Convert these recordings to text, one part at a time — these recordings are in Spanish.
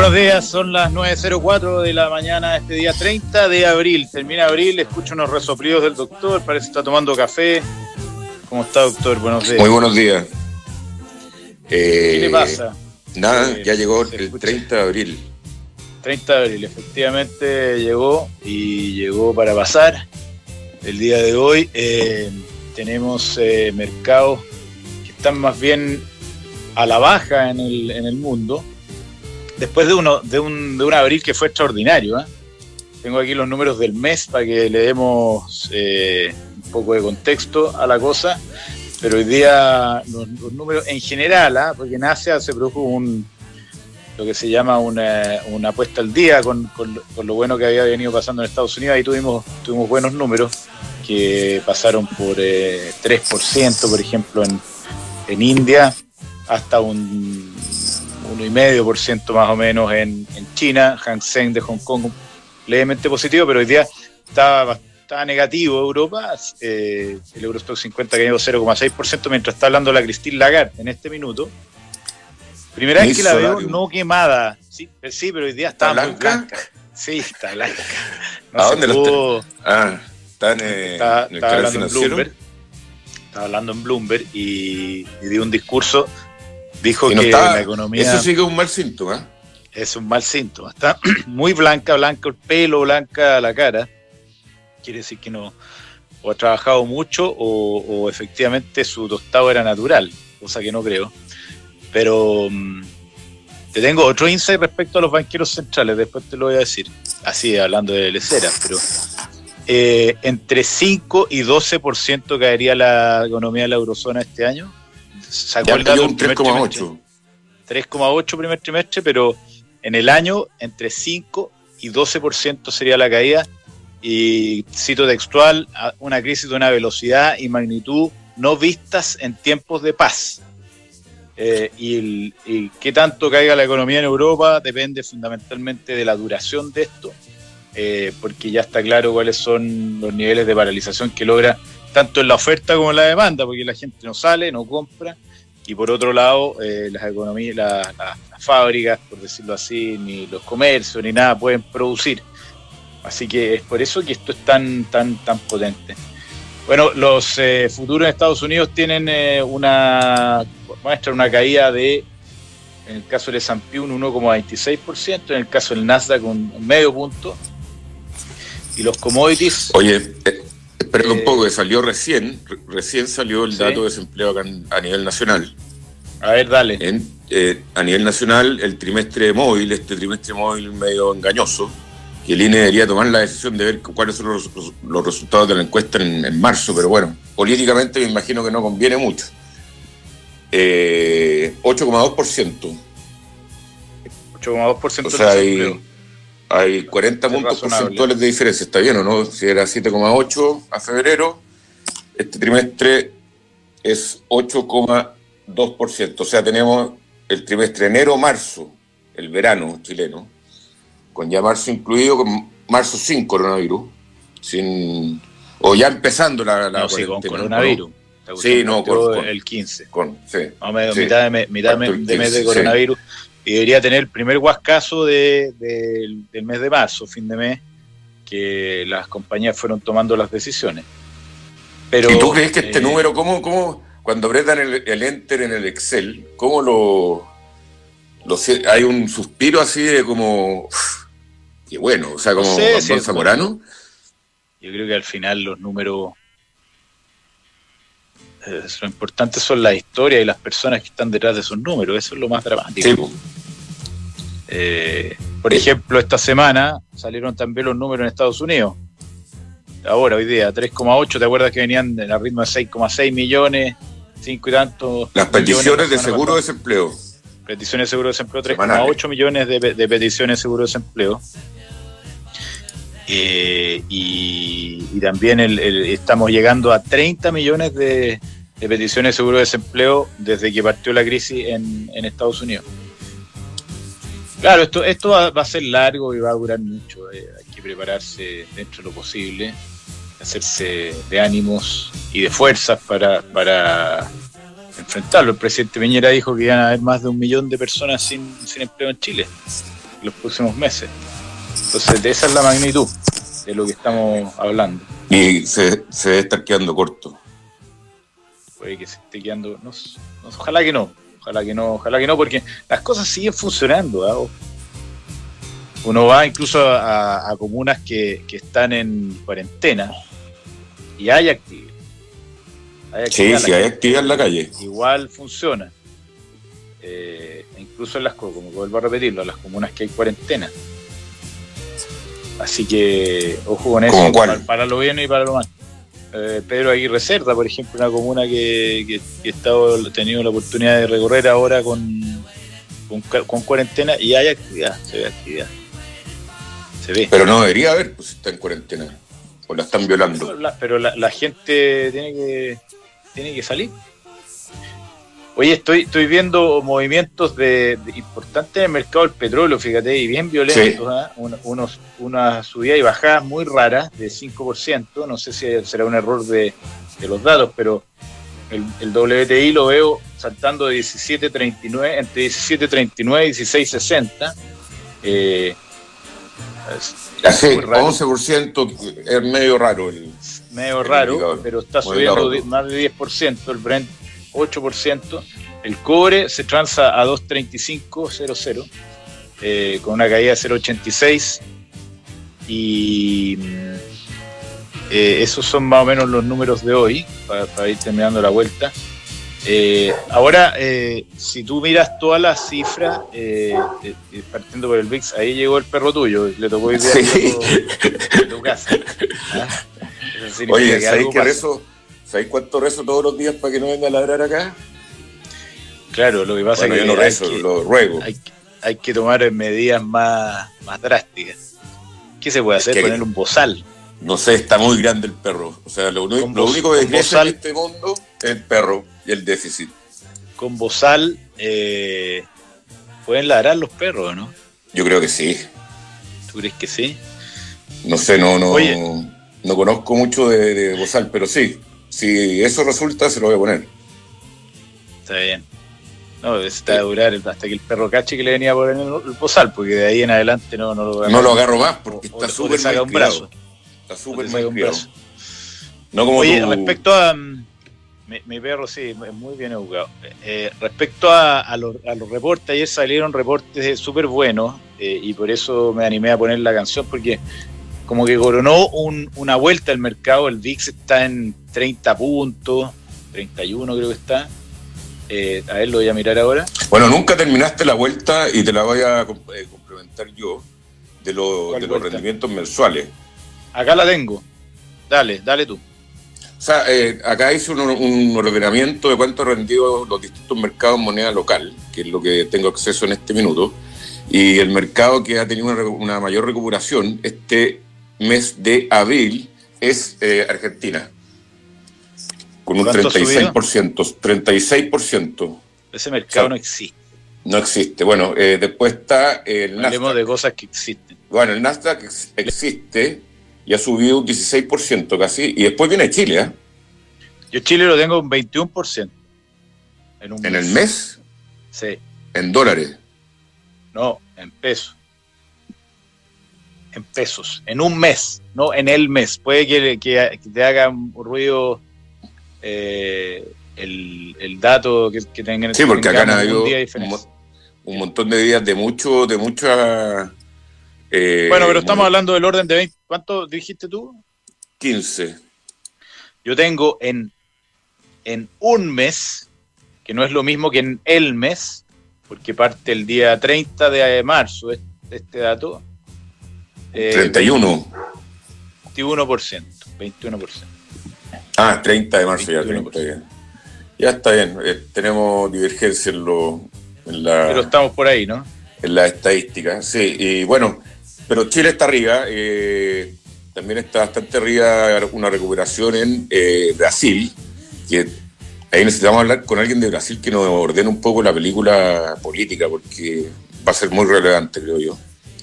buenos días, son las 9:04 de la mañana, este día 30 de abril. Termina abril, escucho unos resoplidos del doctor, parece que está tomando café. ¿Cómo está, doctor? Buenos días. Muy buenos días. ¿Qué le pasa? Nada, ya llegó el 30 de abril. 30 de abril, efectivamente llegó y llegó para pasar. El día de hoy tenemos mercados que están más bien a la baja en el mundo. Después de un abril que fue extraordinario, ¿eh? Tengo aquí los números del mes para que le demos un poco de contexto a la cosa, pero hoy día los números en general, porque en Asia se produjo lo que se llama una puesta al día con lo bueno que había venido pasando en Estados Unidos. Ahí tuvimos buenos números que pasaron por 3%, por ejemplo, en India, hasta un 1,5% más o menos en China. Hang Seng de Hong Kong levemente positivo, pero hoy día estaba negativo Europa. El Eurostock 50 cayó 0,6%, mientras está hablando la Christine Lagarde en este minuto. Primera vez que la veo no quemada. Sí, pero hoy día está muy blanca. Sí, está blanca. No, ¿a dónde lo está? Está hablando en Bloomberg. Estaba hablando en Bloomberg y dio un discurso. Dijo que la economía... Eso sí que es un mal síntoma. Es un mal síntoma. Está muy blanca el pelo, blanca la cara. Quiere decir que no o ha trabajado mucho o efectivamente su tostado era natural, cosa que no creo. Pero te tengo otro insight respecto a los banqueros centrales, después te lo voy a decir. Así, hablando de leceras, pero... entre 5 y 12% caería la economía de la eurozona este año. Sacó el dato un 3,8. 3,8 primer trimestre, pero en el año entre 5 y 12% sería la caída. Y cito textual, una crisis de una velocidad y magnitud no vistas en tiempos de paz. Y qué tanto caiga la economía en Europa depende fundamentalmente de la duración de esto, porque ya está claro cuáles son los niveles de paralización que logra tanto en la oferta como en la demanda, porque la gente no sale, no compra, y por otro lado las economías, las fábricas, por decirlo así, ni los comercios ni nada pueden producir. Así que es por eso que esto es tan potente. Bueno, los futuros en Estados Unidos tienen muestran una caída de, en el caso del S&P, un 1,26%, en el caso del Nasdaq un medio punto, y los commodities... Oye, espera un poco, que salió recién salió el dato de desempleo acá a nivel nacional. A ver, dale. A nivel nacional, el trimestre móvil medio engañoso, que el INE debería tomar la decisión de ver cuáles son los resultados de la encuesta en marzo, pero bueno, políticamente me imagino que no conviene mucho. 8,2%. 8,2%. O sea, hay 40 puntos porcentuales de diferencia. ¿Está bien o no? Si era 7,8 a febrero, este trimestre es 8,2%. O sea, tenemos el trimestre enero-marzo, el verano chileno, con ya marzo incluido, con marzo sin coronavirus, o ya empezando la cuarentena. Con coronavirus. ¿No? Sí, no, con el 15. Mitad de mes de coronavirus. Sí. Y debería tener el primer guascazo del mes de marzo, fin de mes, que las compañías fueron tomando las decisiones. Pero, ¿y tú crees que este número, cómo cuando apretan el enter en el Excel, cómo hay un suspiro así de como... Y bueno, o sea, como Don Zamorano? Yo creo que al final los números... lo importante son las historias y las personas que están detrás de esos números. Eso es lo más dramático. Sí. Por ejemplo, esta semana salieron también los números en Estados Unidos. Ahora, hoy día, 3,8. ¿Te acuerdas que venían a ritmo de 6,6 millones, 5 y tantos? Las peticiones de seguro de desempleo. Peticiones de seguro de desempleo, 3,8 millones de peticiones de seguro de desempleo. Y también estamos llegando a 30 millones de peticiones de seguro de desempleo desde que partió la crisis en Estados Unidos. Claro, esto va a ser largo y va a durar mucho. Hay que prepararse dentro de lo posible, hacerse de ánimos y de fuerzas para enfrentarlo. El presidente Piñera dijo que iban a haber más de 1 millón de personas sin empleo en Chile. los próximos meses. Entonces, esa es la magnitud de lo que estamos hablando. Y se debe estar quedando corto. Puede que se esté quedando... ojalá que no, porque las cosas siguen funcionando, ¿eh? Uno va incluso a comunas que están en cuarentena y hay actividad. Sí, hay actividad en la calle. Igual funciona. Incluso en como vuelvo a repetirlo, en las comunas que hay cuarentena. Así que ojo con eso, para lo bien y para lo mal. Pedro Aguirre Cerda, por ejemplo, una comuna que he tenido la oportunidad de recorrer ahora con cuarentena, y hay actividad, se ve actividad. Se ve. Pero no debería haber, pues está en cuarentena. O la están violando. Pero la gente tiene que salir. Oye, estoy viendo movimientos importantes en el mercado del petróleo, fíjate, y bien violentos, sí. Una subida y bajada muy rara de 5%, no sé si será un error de los datos, pero el WTI lo veo saltando de 17.39, entre 17.39 y 16.60. Hace 11%, es medio raro. Medio raro, pero está subiendo más de 10%, el Brent 8%, el cobre se transa a 2.3500, con una caída de 0.86, y esos son más o menos los números de hoy, para ir terminando la vuelta. Ahora, si tú miras todas las cifras, partiendo por el VIX, ahí llegó el perro tuyo, le tocó ir de tu casa. Oye, ¿sabéis qué rezo? ¿Sabéis cuánto rezo todos los días para que no venga a ladrar acá? Claro, lo que pasa es que yo no rezo, lo ruego. Hay que tomar medidas más drásticas. ¿Qué se puede hacer? Poner un bozal. No sé, está muy grande el perro. O sea, lo único que crece en este mundo es el perro y el déficit. Con bozal pueden ladrar los perros, ¿no? Yo creo que sí. ¿Tú crees que sí? No sé, no conozco mucho de bozal, pero sí. Si eso resulta, se lo voy a poner. Está bien. No, está a durar hasta que el perro cache que le venía a poner el bozal, porque de ahí en adelante no lo agarro más, porque está súper mal criado. Está súper mal criado. No como Oye, respecto a... Mi perro sí, es muy bien educado. Respecto a los reportes, ayer salieron reportes súper buenos, y por eso me animé a poner la canción, porque como que coronó una vuelta al mercado. El VIX está en 30 puntos, 31 creo que está. A ver, lo voy a mirar ahora. Bueno, nunca terminaste la vuelta y te la voy a complementar yo de los rendimientos mensuales. Acá la tengo. Dale tú. O sea, acá hice un ordenamiento de cuánto han rendido los distintos mercados en moneda local, que es lo que tengo acceso en este minuto, y el mercado que ha tenido una mayor recuperación este mes de abril es Argentina, con un 36%. 36%. Ese mercado no existe. No existe. Bueno, después está el Nasdaq. Hablemos de cosas que existen. Bueno, el Nasdaq existe y ha subido un 16% casi, y después viene Chile, ¿eh? Yo Chile lo tengo un 21%. ¿En el mes? Sí. ¿En dólares? No, en pesos. En pesos. En un mes, no en el mes. Puede que te haga un ruido el dato que tengan. Sí, porque acá han habido un montón de días de mucha... bueno, pero estamos hablando del orden de 20. ¿Cuánto dijiste tú? 15. Yo tengo en un mes, que no es lo mismo que en el mes, porque parte el día 30 de marzo este dato. 31. 21%. Ah, 30 de marzo 21%. Ya, 30 bien. Ya está bien. Tenemos divergencia pero estamos por ahí, ¿no? En la estadística, sí. Y bueno, pero Chile está arriba. También está bastante arriba una recuperación en Brasil, que ahí necesitamos hablar con alguien de Brasil que nos ordene un poco la película política, porque va a ser muy relevante, creo yo.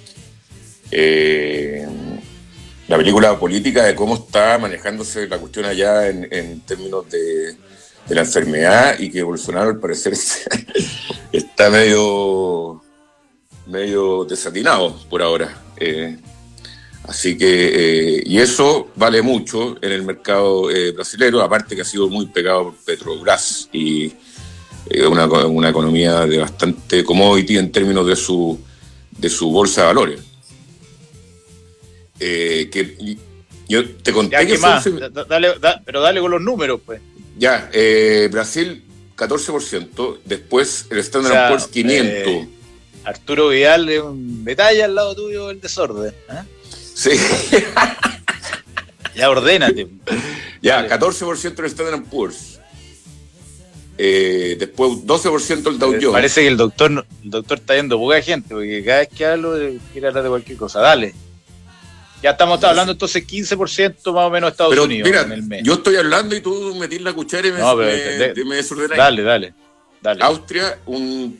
La película política de cómo está manejándose la cuestión allá en términos de la enfermedad, y que Bolsonaro al parecer está medio medio desatinados por ahora. Así que, y eso vale mucho en el mercado brasilero, aparte que ha sido muy pegado por Petrobras y una economía de bastante commodity en términos de su bolsa de valores. Yo te conté ya, que más, pero dale con los números, pues. Ya, Brasil 14%, después el Standard & Poor's 500. Arturo Vidal es un detalle al lado tuyo del desorden. Sí. Ya ordénate. Ya, dale. 14% el Standard & Poor's. Después 12% el Dow Jones. Parece que el doctor está yendo poca gente, porque cada vez que hablo quiere hablar de cualquier cosa. Dale. Ya estamos hablando entonces 15% más o menos de Estados Unidos. Mira, en el mes. Yo estoy hablando y tú metís la cuchara y me desordenás. Dale. Austria un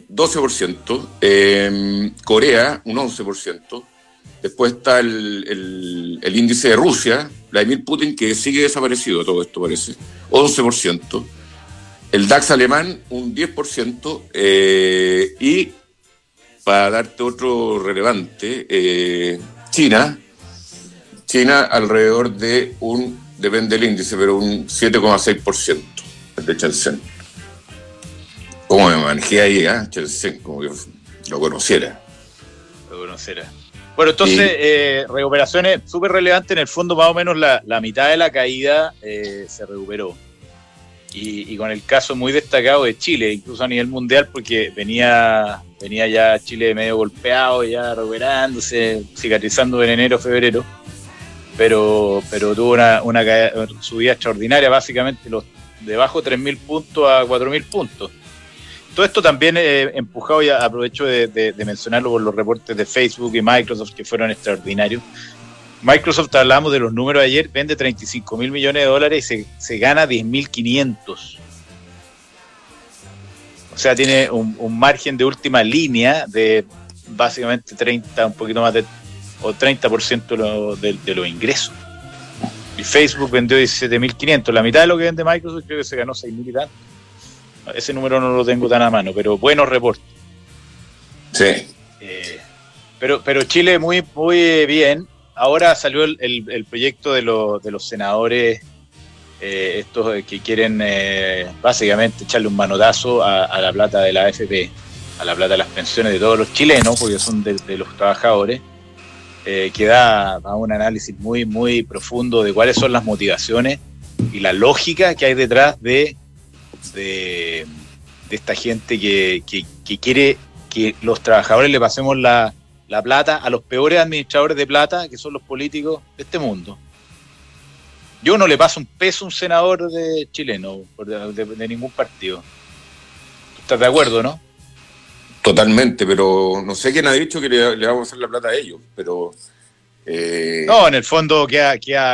12%, Corea un 11%, después está el índice de Rusia, Vladimir Putin, que sigue desaparecido todo esto parece, 11%, el DAX alemán un 10%, y para darte otro relevante, China alrededor de depende del índice, pero un 7,6% de Shenzhen. ¿Cómo me manejé ahí, Shenzhen? Como que lo conociera. Bueno, entonces, recuperaciones súper relevantes. En el fondo, más o menos la mitad de la caída se recuperó. Y con el caso muy destacado de Chile, incluso a nivel mundial, porque venía ya Chile medio golpeado, ya recuperándose, cicatrizando en enero, febrero. Pero tuvo una subida extraordinaria, básicamente de bajo 3.000 puntos a 4.000 puntos. Todo esto también empujado, y aprovecho de mencionarlo por los reportes de Facebook y Microsoft, que fueron extraordinarios. Microsoft, hablamos de los números de ayer, vende 35.000 millones de dólares y se gana 10.500. O sea, tiene un margen de última línea de básicamente 30, un poquito más de o 30% de los ingresos. Y Facebook vendió 17.500, la mitad de lo que vende Microsoft. Creo que se ganó 6.000 y tanto. Ese número no lo tengo tan a mano, pero buenos reportes. Sí. Pero Chile muy, muy bien. Ahora salió el proyecto de los senadores, estos que quieren básicamente echarle un manotazo a la plata de la AFP, a la plata de las pensiones de todos los chilenos, porque son de los trabajadores. Que da un análisis muy, muy profundo de cuáles son las motivaciones y la lógica que hay detrás de esta gente que quiere que los trabajadores le pasemos la plata a los peores administradores de plata, que son los políticos de este mundo. Yo no le paso un peso a un senador chileno de ningún partido. ¿Estás de acuerdo, no? Totalmente, pero no sé quién ha dicho que le vamos a hacer la plata a ellos, pero... No, en el fondo queda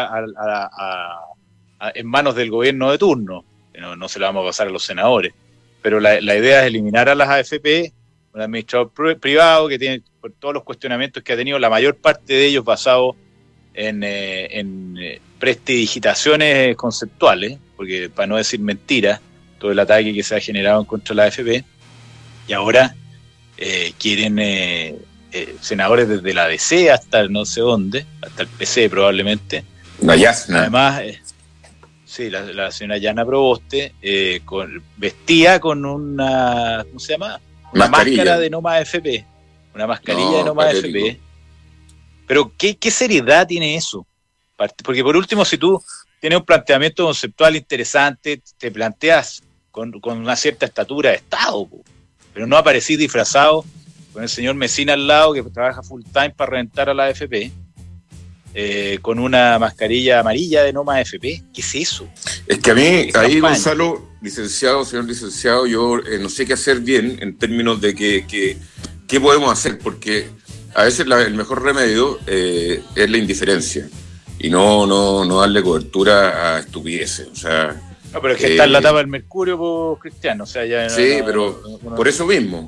en manos del gobierno de turno, no se la vamos a pasar a los senadores, pero la idea es eliminar a las AFP, un administrador privado que tiene por todos los cuestionamientos que ha tenido, la mayor parte de ellos basados en prestidigitaciones conceptuales, porque para no decir mentiras, todo el ataque que se ha generado contra la AFP, y ahora... quieren senadores desde la DC hasta no sé dónde, hasta el PC probablemente. La Yasna. Además, sí, la señora Yana Proboste, vestía con una, ¿cómo se llama? Una máscara de Noma AFP. Una mascarilla de Noma AFP. Pero ¿qué seriedad tiene eso? Porque por último, si tú tienes un planteamiento conceptual interesante, te planteas con una cierta estatura de Estado, pero no aparecís disfrazado con el señor Mesina al lado, que trabaja full time para reventar a la AFP, con una mascarilla amarilla de Noma AFP. ¿Qué es eso? Es que a mí, ahí Gonzalo, señor licenciado, yo no sé qué hacer bien en términos de qué podemos hacer, porque a veces el mejor remedio es la indiferencia y no darle cobertura a estupideces, o sea... No, pero es que está en la tapa del Mercurio, pues, Cristiano. O sea, ya sí, pero por eso mismo,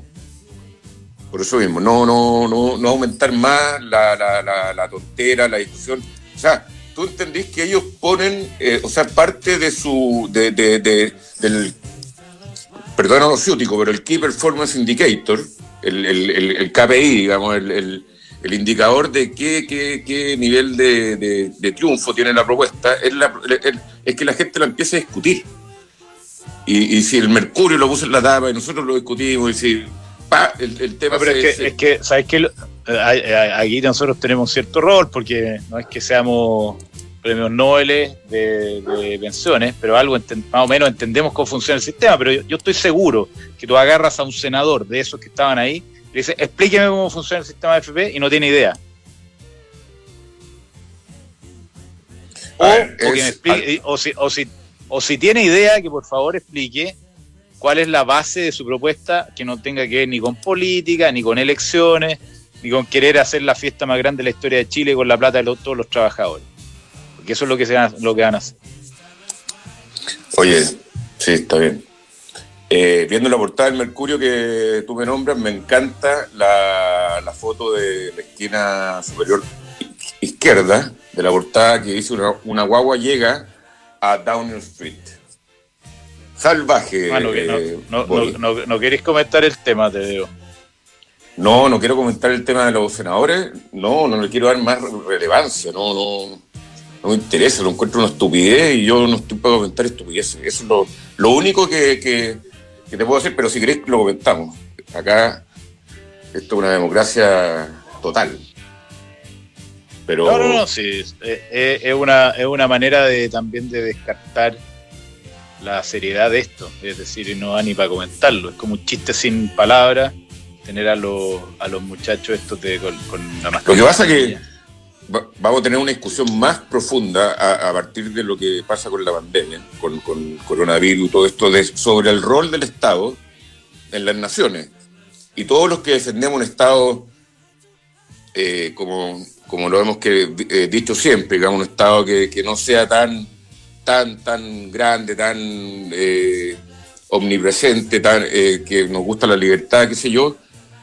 no aumentar más la tontera, la discusión. O sea, tú entendís que ellos ponen, parte de del, perdón a lo ciútico, pero el Key Performance Indicator, el KPI, digamos, el indicador de qué nivel de triunfo tiene la propuesta, es que la gente la empiece a discutir. Y si el Mercurio lo puso en la tapa y nosotros lo discutimos, y si el tema... No, pero es que ¿sabes qué? Aquí nosotros tenemos cierto rol, porque no es que seamos premios Nobel de pensiones, pero algo más o menos entendemos cómo funciona el sistema. Pero yo estoy seguro que tú agarras a un senador de esos que estaban ahí y le dices, explíqueme cómo funciona el sistema de AFP, y no tiene idea. O si tiene idea, que por favor explique cuál es la base de su propuesta, que no tenga que ver ni con política, ni con elecciones, ni con querer hacer la fiesta más grande de la historia de Chile con la plata de todos los trabajadores. Porque eso es lo que van a hacer. Oye, sí, está bien. Viendo la portada del Mercurio que tú me nombras, me encanta la foto de la esquina superior izquierda de la portada, que dice una guagua llega a Downing Street. Salvaje. No querés comentar el tema, te digo. No quiero comentar el tema de los senadores. No le quiero dar más relevancia. No me interesa, lo encuentro una estupidez y yo no estoy para comentar estupideces. Eso es lo único que te puedo decir, pero si querés lo comentamos. Acá esto es una democracia total. Pero... No, sí. Es una manera también de descartar la seriedad de esto. Es decir, no va ni para comentarlo. Es como un chiste sin palabras tener a los muchachos estos con la mascarilla. Lo que pasa es que vamos a tener una discusión más profunda a partir de lo que pasa con la pandemia, con coronavirus y todo esto, sobre el rol del Estado en las naciones. Y todos los que defendemos un Estado, como lo hemos dicho siempre, digamos, un Estado que no sea tan grande, tan omnipresente, que nos gusta la libertad, qué sé yo,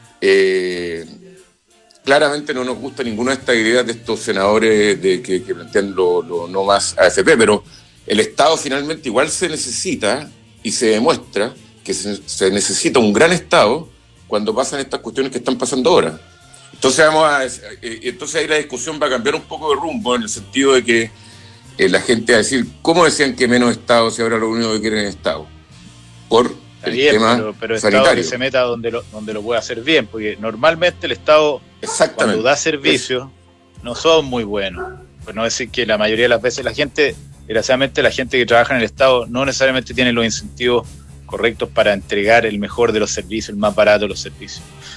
claramente no nos gusta ninguna de estas ideas de estos senadores que plantean lo no más AFP, pero el Estado finalmente igual se necesita, y se demuestra que se necesita un gran Estado cuando pasan estas cuestiones que están pasando ahora. Entonces entonces ahí la discusión va a cambiar un poco de rumbo, en el sentido de que la gente va a decir, ¿cómo decían que menos Estado si ahora lo único que quieren es Estado? Por el tema pero sanitario. Estado que se meta donde lo pueda hacer bien, porque normalmente el Estado, cuando da servicios, no son muy buenos. Por no decir que la mayoría de las veces desgraciadamente la gente que trabaja en el Estado no necesariamente tiene los incentivos correctos para entregar el mejor de los servicios, el más barato de los servicios.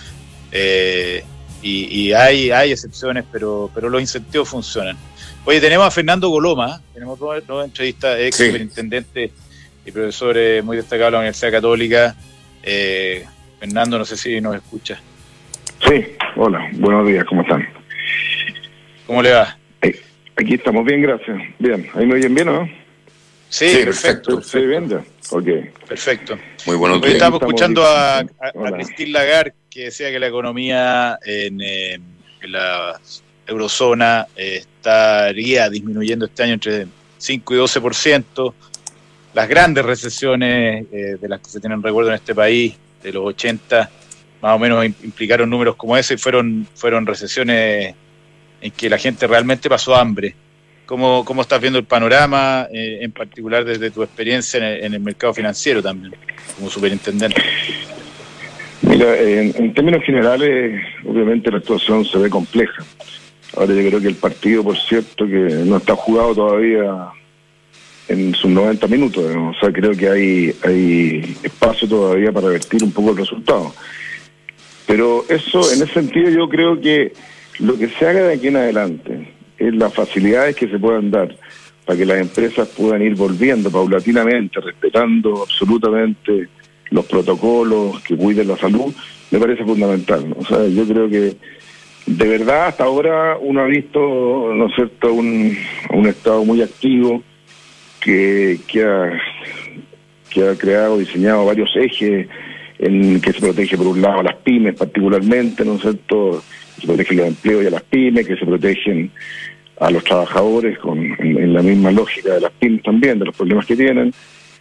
Y hay excepciones, pero los incentivos funcionan. Oye, tenemos a Fernando Goloma, tenemos dos entrevistas, ex superintendente y profesor muy destacado de la Universidad Católica. Fernando, no sé si nos escucha. Sí, hola, buenos días, ¿cómo están? ¿Cómo le va? Aquí estamos bien, gracias. Bien, ¿ahí me oyen bien, no? Sí, perfecto. ¿Sí, bien ya? Ok. Perfecto. Muy buenos días. Hoy estamos escuchando a Christine Lagarde, que decía que la economía en la eurozona estaría disminuyendo este año entre 5 y 12%. Las grandes recesiones de las que se tienen recuerdo en este país, de los 80, más o menos implicaron números como ese, y fueron recesiones en que la gente realmente pasó hambre. ¿Cómo estás viendo el panorama, en particular desde tu experiencia en el mercado financiero también, como superintendente? Mira, en términos generales, obviamente la situación se ve compleja. Ahora yo creo que el partido, por cierto, que no está jugado todavía en sus 90 minutos, ¿no? O sea, creo que hay espacio todavía para revertir un poco el resultado. Pero eso, en ese sentido, yo creo que lo que se haga de aquí en adelante es las facilidades que se puedan dar para que las empresas puedan ir volviendo paulatinamente, respetando absolutamente los protocolos que cuiden la salud, me parece fundamental, ¿no? O sea, yo creo que de verdad hasta ahora uno ha visto, ¿no es cierto?, un Estado muy activo que ha creado, diseñado varios ejes en que se protege por un lado a las pymes particularmente, ¿no es cierto?, que se protegen los empleos y a las pymes, que se protegen a los trabajadores en la misma lógica de las pymes también, de los problemas que tienen.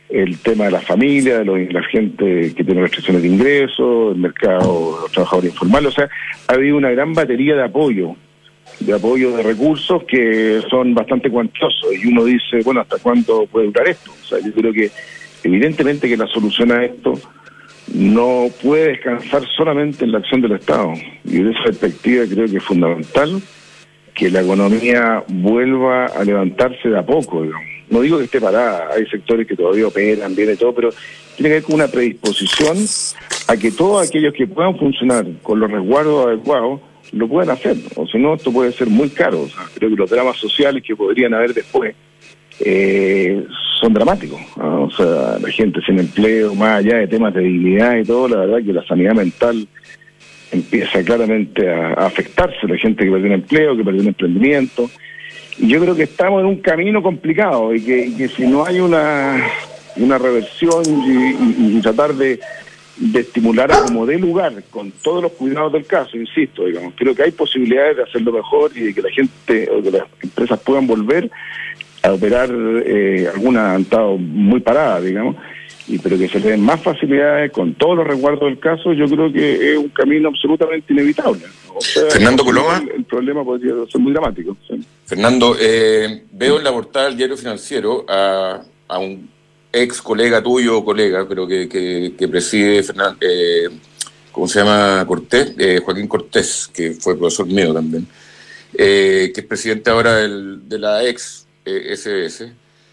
el tema de la familia, de la gente que tiene restricciones de ingresos, el mercado de los trabajadores informales. O sea, ha habido una gran batería de apoyo de recursos que son bastante cuantiosos, y uno dice, bueno, ¿hasta cuándo puede durar esto? O sea, yo creo que evidentemente que la solución a esto no puede descansar solamente en la acción del Estado, y de esa perspectiva creo que es fundamental que la economía vuelva a levantarse de a poco, digamos. No digo que esté parada, hay sectores que todavía operan bien y todo, pero tiene que ver con una predisposición a que todos aquellos que puedan funcionar con los resguardos adecuados lo puedan hacer, o si no, esto puede ser muy caro. O sea, creo que los dramas sociales que podrían haber después son dramáticos, ¿no? O sea, la gente sin empleo, más allá de temas de dignidad y todo, la verdad que la sanidad mental empieza claramente a afectarse, la gente que perdió un empleo, que perdió un emprendimiento. Y yo creo que estamos en un camino complicado y que si no hay una reversión y tratar de estimular a como dé lugar, con todos los cuidados del caso, insisto, digamos, creo que hay posibilidades de hacerlo mejor y de que la gente o que las empresas puedan volver a operar. Algunas han estado muy paradas, digamos, pero que se le den más facilidades con todos los resguardos del caso. Yo creo que es un camino absolutamente inevitable. O sea, Fernando Coloma. El problema podría ser muy dramático. ¿Sí? Fernando, veo en la portada del Diario Financiero a un ex colega tuyo o colega, pero que preside ¿cómo se llama? Cortés, Joaquín Cortés, que fue profesor mío también, que es presidente ahora de la ex SBS,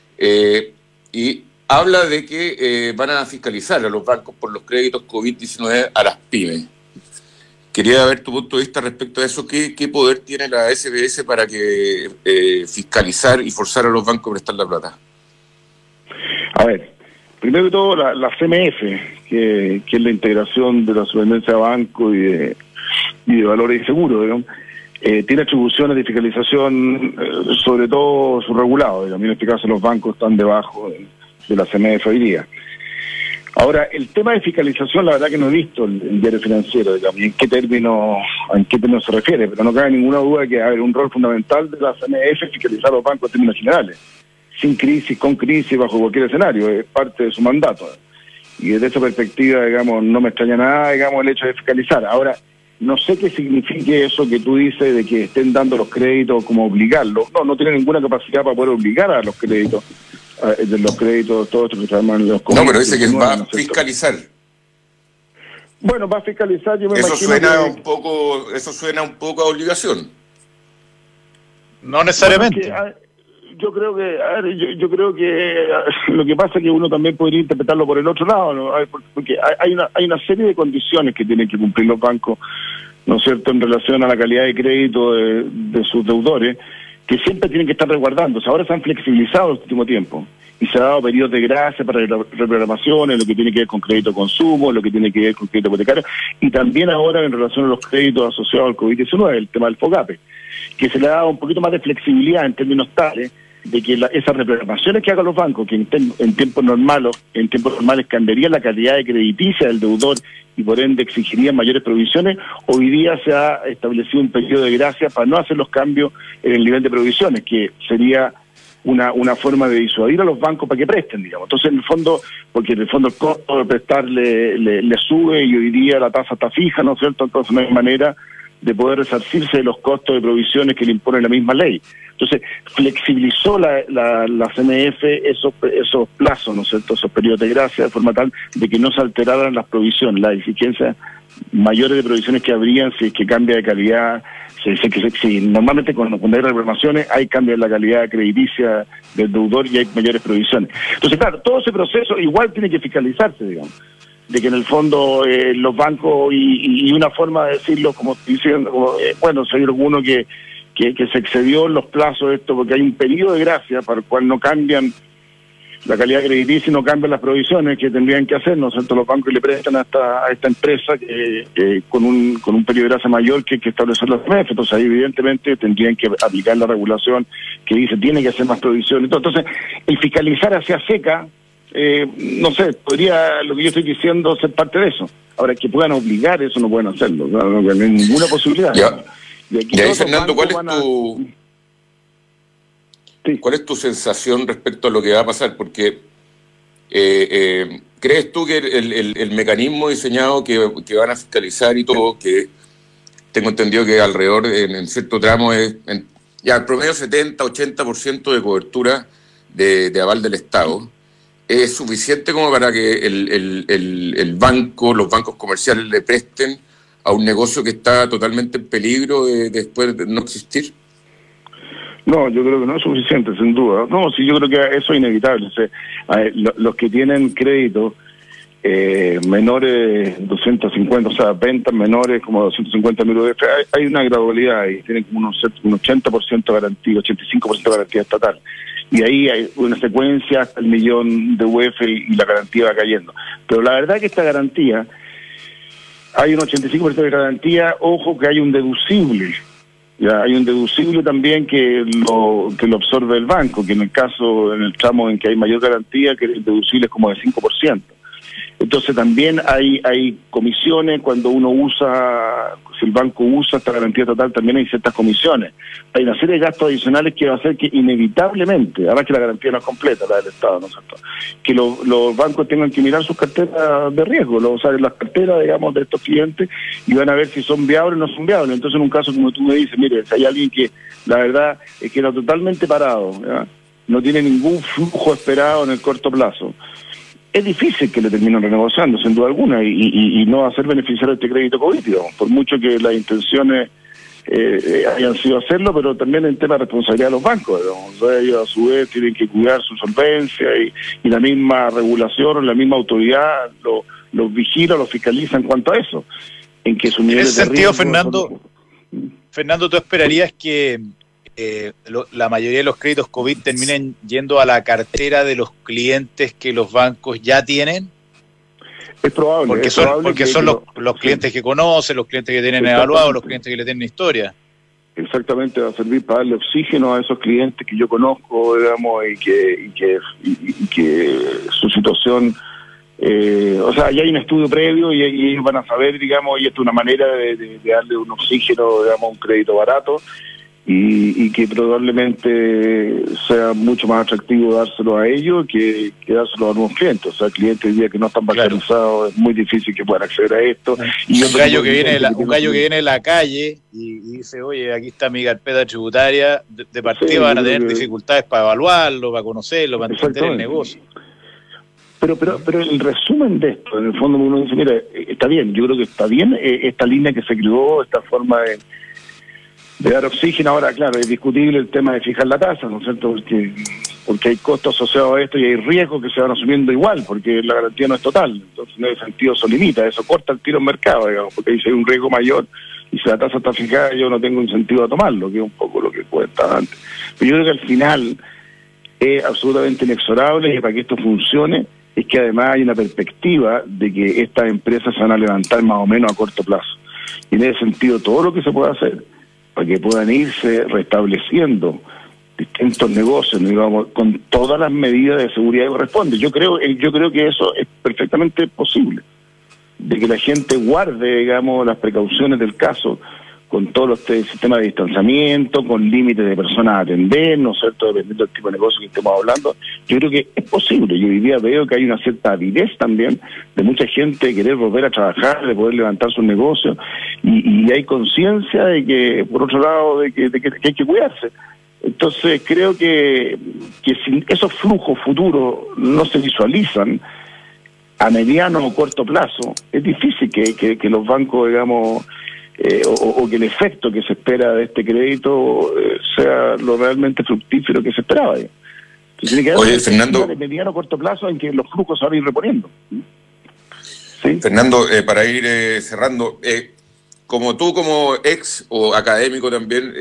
y habla de que van a fiscalizar a los bancos por los créditos COVID-19 a las pymes. Quería ver tu punto de vista respecto a eso. ¿Qué poder tiene la SBS para que fiscalizar y forzar a los bancos a prestar la plata? A ver, primero que todo, la CMF, que es la integración de la superintendencia de banco y de valores y seguros, digamos, tiene atribuciones de fiscalización, sobre todo sus regulados, digamos. En este caso los bancos están debajo de la CMF hoy día. Ahora, el tema de fiscalización, la verdad que no he visto el Diario Financiero, digamos, y en qué término se refiere, pero no cabe ninguna duda que hay un rol fundamental de la CMF fiscalizar los bancos en términos generales, sin crisis, con crisis, bajo cualquier escenario, es parte de su mandato. Y desde esa perspectiva, digamos, no me extraña nada, digamos, el hecho de fiscalizar. Ahora, no sé qué signifique eso que tú dices de que estén dando los créditos, como obligarlos. No tiene ninguna capacidad para poder obligar a los créditos, todos estos que se llaman los... No, pero dice que va a fiscalizar. Bueno, va a fiscalizar, yo me eso imagino que... Eso suena un poco a obligación. No necesariamente. Bueno, yo creo que lo que pasa es que uno también podría interpretarlo por el otro lado, ¿no? Porque hay una serie de condiciones que tienen que cumplir los bancos, ¿no es cierto?, en relación a la calidad de crédito de sus deudores, que siempre tienen que estar resguardándose. Ahora se han flexibilizado en el último tiempo y se ha dado periodos de gracia para reprogramaciones, lo que tiene que ver con crédito de consumo, lo que tiene que ver con crédito hipotecario, y también ahora en relación a los créditos asociados al COVID-19, el tema del FOGAPE, que se le ha dado un poquito más de flexibilidad en términos tales de que esas reprogramaciones que hagan los bancos, que en tiempos normales cambiarían la calidad de crediticia del deudor y por ende exigirían mayores provisiones, hoy día se ha establecido un periodo de gracia para no hacer los cambios en el nivel de provisiones, que sería una forma de disuadir a los bancos para que presten, digamos. Entonces, en el fondo el costo de prestar le sube y hoy día la tasa está fija, ¿no es cierto? Entonces no hay manera de poder resarcirse de los costos de provisiones que le impone la misma ley. Entonces, flexibilizó la CMF esos plazos, ¿no es cierto?, esos periodos de gracia, de forma tal de que no se alteraran las provisiones, las exigencias mayores de provisiones que habrían si es que cambia de calidad. Si normalmente cuando hay reprogramaciones hay cambio en la calidad crediticia del deudor y hay mayores provisiones. Entonces, claro, todo ese proceso igual tiene que fiscalizarse, digamos, de que en el fondo los bancos, y una forma de decirlo, como diciendo, bueno, si hay alguno que se excedió en los plazos, porque hay un periodo de gracia para el cual no cambian la calidad crediticia y no cambian las provisiones que tendrían que hacer, ¿no es cierto? Los bancos le prestan a esta empresa con un periodo de gracia mayor que establecer los CMF. Entonces ahí evidentemente tendrían que aplicar la regulación que dice tiene que hacer más provisiones. Entonces, el fiscalizar hacia seca, no sé, podría, lo que yo estoy diciendo, ser parte de eso. Ahora, que puedan obligar eso, no pueden hacerlo, no hay ninguna posibilidad. Y ahí, Fernando, ¿cuál es tu sensación respecto a lo que va a pasar? Porque ¿Crees tú que el mecanismo diseñado que van a fiscalizar y todo, que tengo entendido que alrededor, en cierto tramo, ya el promedio 70-80% de cobertura de aval del Estado, es suficiente como para que el banco, los bancos comerciales le presten a un negocio que está totalmente en peligro después de no existir? No, yo creo que no es suficiente, sin duda. No, sí, yo creo que eso es inevitable. O sea, los que tienen crédito menores 250, o sea, ventas menores como 250.000 UF, hay una gradualidad y tienen como un 80% de garantía, 85% de garantía estatal. Y ahí hay una secuencia hasta el millón de UF y la garantía va cayendo. Pero la verdad que esta garantía, hay un 85% de garantía, ojo que hay un deducible. Ya hay un deducible también que lo absorbe el banco, que en el tramo en que hay mayor garantía, que el deducible es como de 5%. Entonces también hay comisiones cuando uno usa, si el banco usa esta garantía total, también hay ciertas comisiones. Hay una serie de gastos adicionales que va a hacer que inevitablemente, además que la garantía no es completa, la del Estado, ¿no es cierto?, que los bancos tengan que mirar sus carteras de riesgo, o sea, las carteras, digamos, de estos clientes, y van a ver si son viables o no son viables. Entonces, en un caso como tú me dices, mire, si hay alguien que la verdad es que era totalmente parado, ¿ya?, no tiene ningún flujo esperado en el corto plazo, es difícil que le terminen renegociando, sin duda alguna, y no hacer beneficiar este crédito COVID, digamos, por mucho que las intenciones hayan sido hacerlo, pero también en tema de responsabilidad de los bancos, digamos. O sea, ellos a su vez tienen que cuidar su solvencia y la misma regulación, la misma autoridad los vigila, los fiscaliza en cuanto a eso. En que sus niveles de riesgo, Fernando, ¿tú esperarías que la mayoría de los créditos COVID terminen yendo a la cartera de los clientes que los bancos ya tienen? Es probable. Porque son los clientes que conocen, los clientes que tienen evaluados, los clientes que le tienen historia. Exactamente, va a servir para darle oxígeno a esos clientes que yo conozco, digamos, y que su situación, o sea, ya hay un estudio previo y ellos van a saber, digamos, y esto es una manera de darle un oxígeno, digamos, un crédito barato, y que probablemente sea mucho más atractivo dárselo a ellos que dárselo a nuevos clientes. O sea, clientes hoy día que no están bancarizados, claro, es muy difícil que puedan acceder a esto. Y un gallo que viene de la calle y dice, oye, aquí está mi carpeta tributaria, de partida van a tener dificultades para evaluarlo, para conocerlo, para entender el negocio. Pero el resumen de esto, en el fondo uno dice, mira, está bien, yo creo que está bien esta línea que se creó, esta forma de dar oxígeno. Ahora, claro, es discutible el tema de fijar la tasa, ¿no es cierto?, porque hay costos asociados a esto y hay riesgos que se van asumiendo igual, porque la garantía no es total. Entonces, en ese sentido, eso limita, eso corta el tiro en mercado, digamos, porque ahí si hay un riesgo mayor y si la tasa está fijada, yo no tengo incentivo a tomarlo, que es un poco lo que cuesta antes. Pero yo creo que al final es absolutamente inexorable, y para que esto funcione es que además hay una perspectiva de que estas empresas se van a levantar más o menos a corto plazo. Y en ese sentido, todo lo que se pueda hacer para que puedan irse restableciendo distintos negocios, digamos, con todas las medidas de seguridad que corresponden. Yo creo que eso es perfectamente posible, de que la gente guarde, digamos, las precauciones del caso, con todos los sistemas de distanciamiento, con límites de personas a atender, ¿no es cierto?, dependiendo del tipo de negocio que estemos hablando. Yo creo que es posible. Yo hoy día veo que hay una cierta avidez también de mucha gente de querer volver a trabajar, de poder levantar sus negocios, y hay conciencia de que, por otro lado, de que hay que cuidarse. Entonces creo que si esos flujos futuros no se visualizan a mediano o corto plazo, es difícil que los bancos, digamos, o que el efecto que se espera de este crédito sea lo realmente fructífero que se esperaba. Entonces, tiene que haber Fernando, de mediano o corto plazo en que los flujos se van a ir reponiendo. ¿Sí? Fernando, para ir cerrando, como tú como ex o académico también,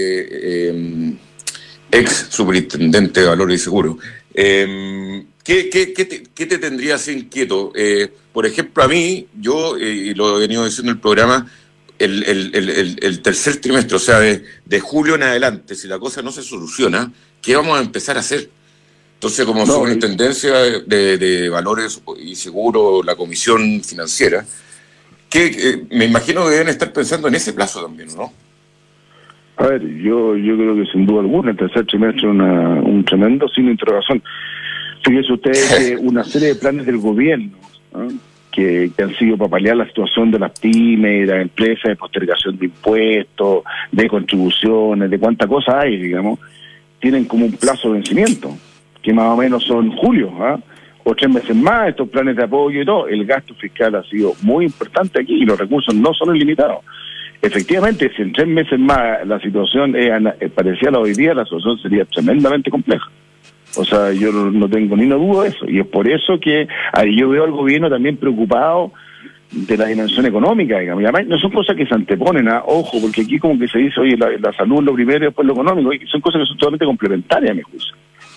ex superintendente de Valores y Seguros, ¿qué te tendría así inquieto? Por ejemplo, a mí, yo, y lo he venido diciendo en el programa, el tercer trimestre, o sea, de julio en adelante, si la cosa no se soluciona, ¿qué vamos a empezar a hacer? Entonces, como superintendencia de Valores y Seguros, la Comisión Financiera, me imagino que deben estar pensando en ese plazo también, ¿no? A ver, yo creo que sin duda alguna el tercer trimestre es un tremendo signo de interrogación. Fíjense ustedes que una serie de planes del gobierno, ¿no?, que han sido para paliar la situación de las pymes, de las empresas, de postergación de impuestos, de contribuciones, de cuánta cosa hay, digamos, tienen como un plazo de vencimiento, que más o menos son julio, o 3 meses más, estos planes de apoyo y todo. El gasto fiscal ha sido muy importante aquí y los recursos no son ilimitados. Efectivamente, si en 3 meses más la situación es parecida a la de hoy día, la situación sería tremendamente compleja. O sea, yo no tengo ni una duda de eso. Y es por eso que yo veo al gobierno también preocupado de la dimensión económica, digamos. Y además no son cosas que se anteponen, ojo, porque aquí como que se dice, oye, la salud es lo primero y después lo económico. Y son cosas que son totalmente complementarias, a mi juicio.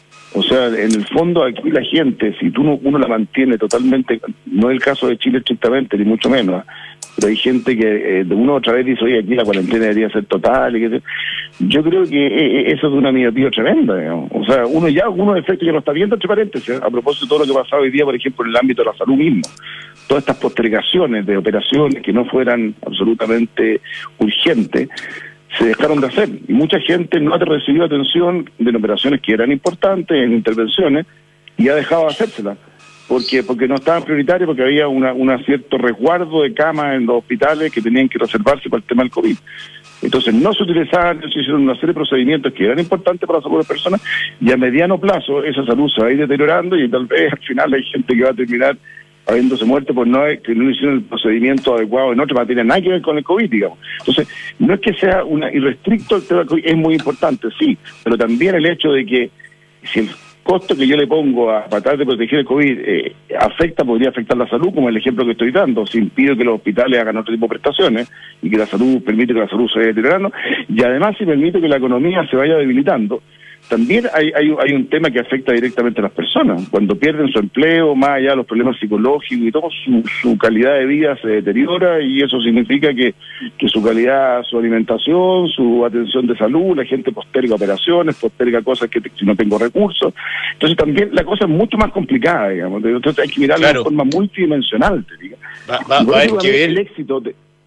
O sea, en el fondo aquí la gente, si uno la mantiene totalmente, no es el caso de Chile estrictamente, ni mucho menos, pero hay gente que de una u otra vez dice, oye, aquí la cuarentena debería ser total, yo creo que eso es de una miopía tremenda, digamos. O sea, algunos efectos ya lo está viendo, entre paréntesis, a propósito de todo lo que ha pasado hoy día, por ejemplo, en el ámbito de la salud mismo. Todas estas postergaciones de operaciones que no fueran absolutamente urgentes, se dejaron de hacer. Y mucha gente no ha recibido atención de operaciones que eran importantes, en intervenciones, y ha dejado de hacérselas. Porque no estaban prioritarios, porque había un cierto resguardo de camas en los hospitales que tenían que reservarse para el tema del COVID. Entonces no se utilizaban, se hicieron una serie de procedimientos que eran importantes para la salud de las personas, y a mediano plazo esa salud se va a ir deteriorando y tal vez al final hay gente que va a terminar habiéndose muerto por que no hicieron el procedimiento adecuado en otra materia, nada que ver con el COVID, digamos. Entonces, no es que sea irrestricto el tema del COVID, es muy importante, sí, pero también el hecho de que si el costo que yo le pongo a tratar de proteger el COVID podría afectar la salud, como el ejemplo que estoy dando, si impido que los hospitales hagan otro tipo de prestaciones y que permite que la salud se vaya deteriorando, y además si permite que la economía se vaya debilitando. También hay un tema que afecta directamente a las personas. Cuando pierden su empleo, más allá de los problemas psicológicos y todo, su calidad de vida se deteriora, y eso significa que su calidad, su alimentación, su atención de salud, la gente posterga operaciones, posterga cosas que si no tengo recursos. Entonces también la cosa es mucho más complicada, digamos. Entonces hay que mirarla de forma multidimensional. Va a haber que ver el éxito,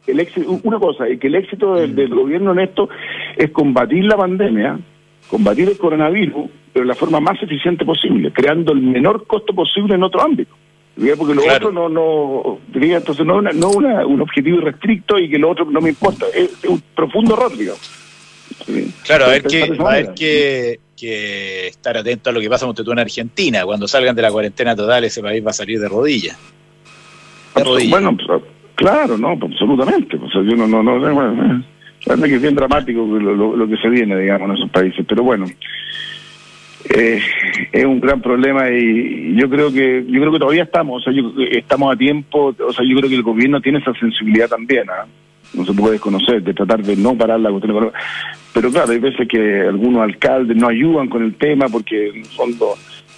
una cosa, es que el éxito del gobierno en esto es combatir la pandemia, combatir el coronavirus, pero de la forma más eficiente posible, creando el menor costo posible en otro ámbito. Porque lo otro entonces no un objetivo irrestricto y que lo otro no me importa. Es un profundo error, digamos. Claro, va a haber que estar atento a lo que pasa en Argentina. Cuando salgan de la cuarentena total, ese país va a salir de rodillas. Bueno, claro, no, absolutamente. O sea, yo bueno, la verdad que es bien dramático lo que se viene, digamos, en esos países, pero bueno, es un gran problema y yo creo que todavía estamos a tiempo. O sea, yo creo que el gobierno tiene esa sensibilidad también, no se puede desconocer, de tratar de no parar la cuestión económica. Pero claro, hay veces que algunos alcaldes no ayudan con el tema porque en el fondo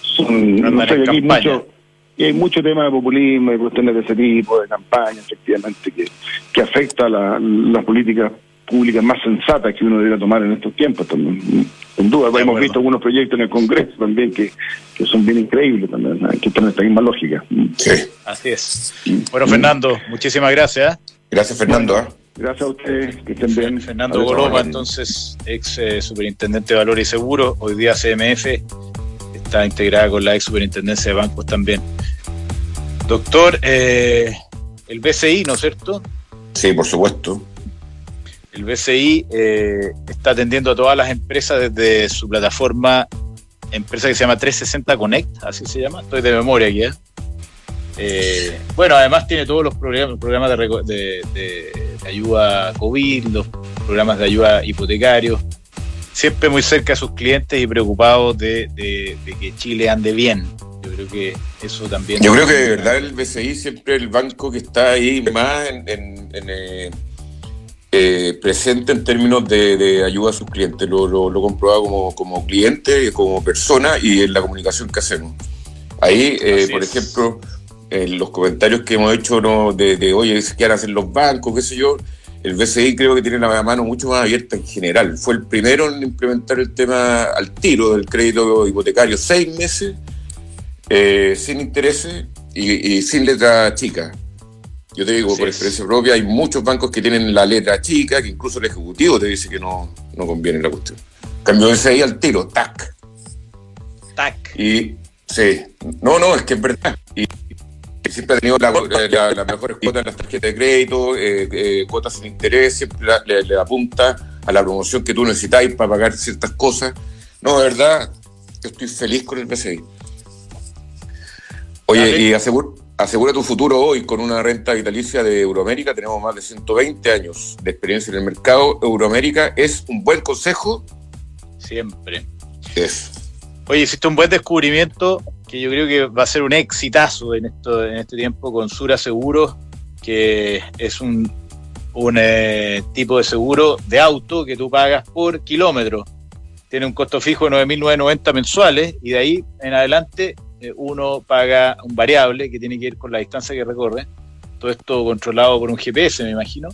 hay mucho tema de populismo y cuestiones de ese tipo, de campaña, efectivamente, que afecta a las políticas públicas más sensatas que uno debería tomar en estos tiempos también. Sin duda, hemos visto algunos proyectos en el Congreso también que son bien increíbles también, que tienen esta misma lógica. Sí. Así es. Bueno, Fernando, muchísimas gracias. Gracias, Fernando. Gracias a ustedes, que estén bien. Fernando Goloma, entonces, ex superintendente de Valores y Seguros, hoy día CMF, está integrada con la ex superintendencia de bancos también. Doctor, el BCI, ¿no es cierto? Sí, por supuesto. El BCI está atendiendo a todas las empresas desde su plataforma, empresa que se llama 360 Connect, así se llama, estoy de memoria aquí. Bueno, además tiene todos los programas de ayuda COVID, los programas de ayuda hipotecarios, siempre muy cerca de sus clientes y preocupados de que Chile ande bien. Yo creo que eso también... Yo creo que de verdad el BCI siempre es el banco que está ahí más presente en términos de ayuda a sus clientes. Lo comprobado como cliente, como persona y en la comunicación que hacemos. Ahí, por ejemplo, los comentarios que hemos hecho de oye, ¿qué van a hacer los bancos? ¿Qué sé yo? El BCI creo que tiene la mano mucho más abierta en general. Fue el primero en implementar el tema al tiro del crédito hipotecario, 6 meses, sin intereses y sin letra chica. Yo te digo, por experiencia propia, hay muchos bancos que tienen la letra chica, que incluso el ejecutivo te dice que no conviene la cuestión. Cambio BCI al tiro, tac. Tac. Y Sí, no, es que es verdad. Y siempre ha tenido las mejores cuotas en las tarjetas de crédito, cuotas sin interés, siempre le apunta a la promoción que tú necesitáis para pagar ciertas cosas. No, de verdad, yo estoy feliz con el PCI. Oye, y asegura tu futuro hoy con una renta vitalicia de Euroamérica. Tenemos más de 120 años de experiencia en el mercado. Euroamérica es un buen consejo. Siempre. Es. Oye, hiciste un buen descubrimiento que yo creo que va a ser un exitazo en este tiempo con Sura Seguros, que es un tipo de seguro de auto que tú pagas por kilómetro. Tiene un costo fijo de 9.990 mensuales y de ahí en adelante uno paga un variable que tiene que ir con la distancia que recorre. Todo esto controlado por un GPS, me imagino.